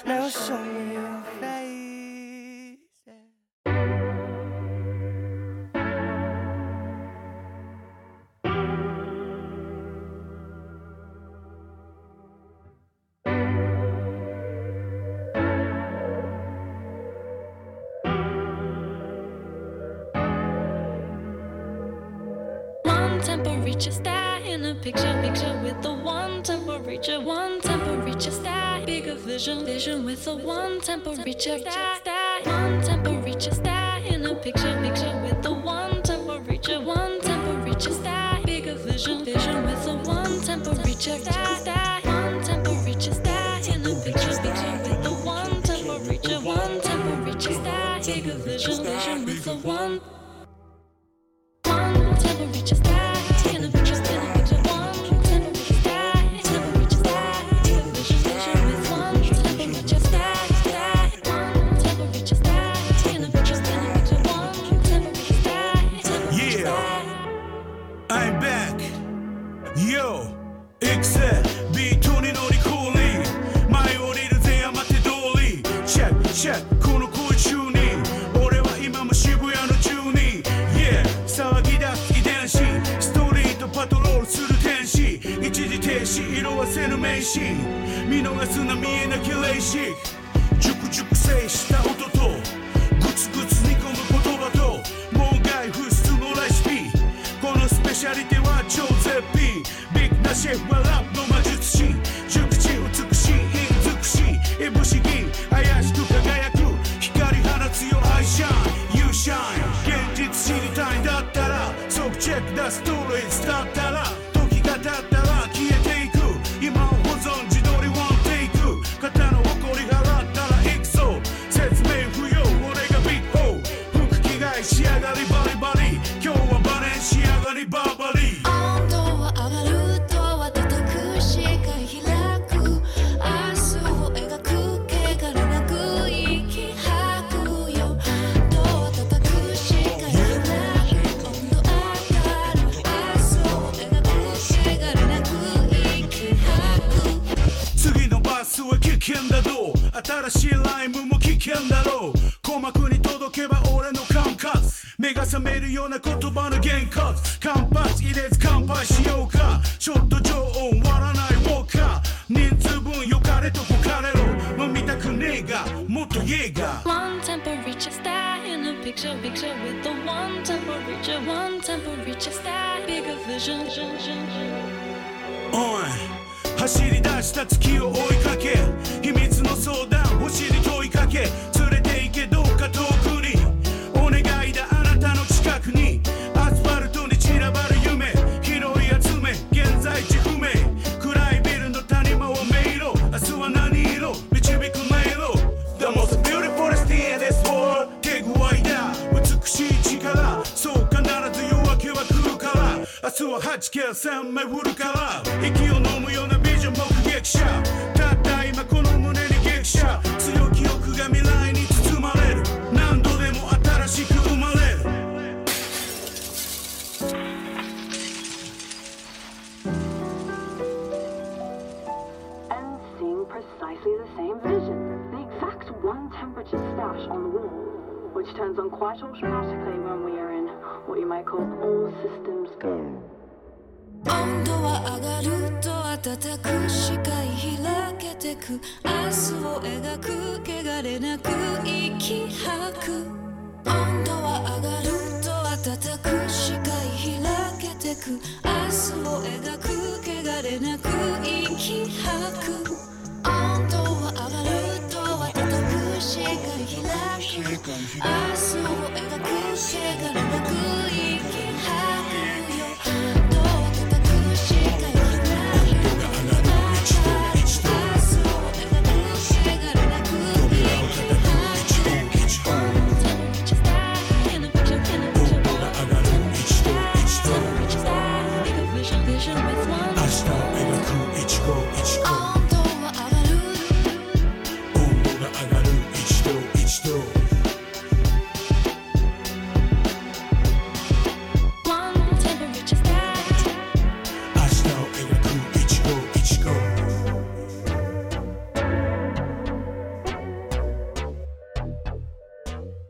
Now show me your face. Temperature star in a picture with the one temperature star. Bigger vision with the one temperature star. One temperature star in a picture with the one temperature star. Bigger vision with the one temperature star. One temperature star in a picture with the one temperature star. Bigger vision with the one temperature star. 色褪せぬ名詞見逃すな見えなき霊視熟成した音とグツグツ煮込む言葉と門外不出のレシピこのスペシャリティは超絶品ビッグなシェフはラップの魔術師熟知美しい美しいいぶし銀怪しく輝く光放つよアイシャイン You shine 現実知りたいんだったら即チェックだストーリーだったら時が経ったら消えていく今を保存自撮りワンテイク肩の誇り払ったらいくぞ説明不要俺がビッグオ服着替え仕上がりバリバリ今日はバレン仕上がりバーバリ温度は上がるドア叩く視界開く明日を描く汚れなく息吐くよドア叩く視界開く温度上がる明日を描く汚れなく息吐く次のバスは危険だろう新しいライムも危険だろう鼓膜に届けば俺の感覚目が覚めるような言葉の幻覚間髪入れず乾杯しようかちょっと常温割らないウォーカー人数分よかれとこかれろ飲みたくねえがもっとイエーガー One temperature star in a picture with the one temperature star bigger vision おい走り出した月を追いかけ秘密の相談星に問いかけ連れて行けどうか遠くにお願いだあなたの近くにアスファルトに散らばる夢拾い集め現在地不明暗いビルの谷間は迷路明日は何色導く迷路 The most beautiful city in this world 手具合だ美しい力そう必ず夜明けは来るから明日は8K 線巡るから息を飲むようなビジョン目撃者たった今この胸に激写強い記憶が未来に包まれる何度でも新しく生まれる And seeing precisely the same vision, the exact one temperature stash on the wall, which turns on quite automatically when we are in what you might call all systems go. 温度は上がると暖く視界開けてく明日を描く汚れなく息吐く温度は上がると暖く視界開けてく明日を描く汚れなく息吐く温度は上がると暖く視界開く明日を描く汚れなく